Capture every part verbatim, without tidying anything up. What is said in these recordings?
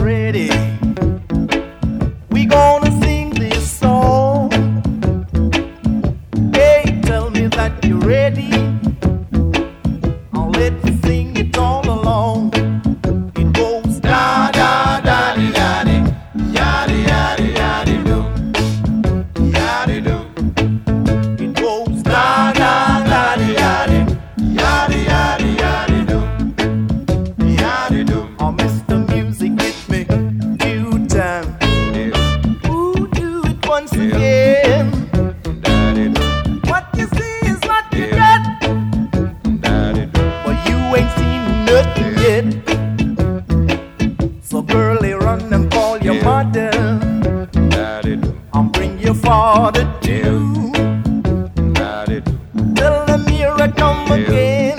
ready. We gonna sing this song. Hey, tell me that you're ready. I'll let you sing it all along. It goes da da da di da di, yadi yadi yadi do, yadi do. It goes da da da di da di, yadi yadi yadi do, yadi do. Oh, Mister Music, hit me two times. Ooh, do it once again. What you see is what you get. But you ain't seen nothing yet. So girlie, run and call your mother and bring your father too. Tell them here I come again.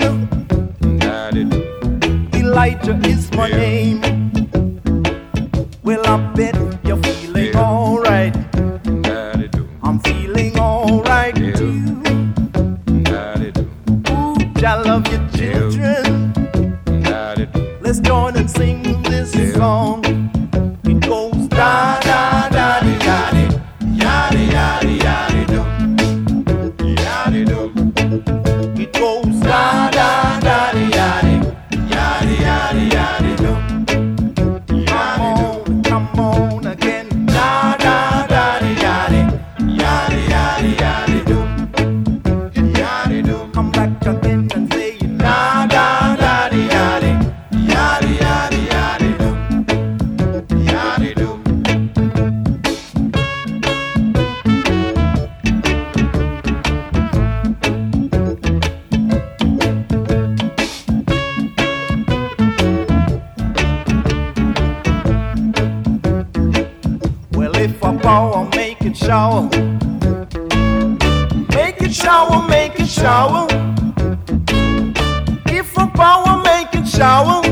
Elijah is my name. Well, I bet you're feeling alright. I'm feeling alright too. Ooh, I love your children. Let's join and sing this song. It goes da da da di da di, yadi yadi yadi do, yadi do. It goes da da da di yadi, yadi yadi yadi do. Come on, come on again. Da da da di yadi, yadi yadi yadi do, yadi do. Come back again and say it. Da da da di yadi, yadi yadi yadi do, yadi do. Well, if I power, make it shower. Make it shower, make it shower. If I power, make it shower.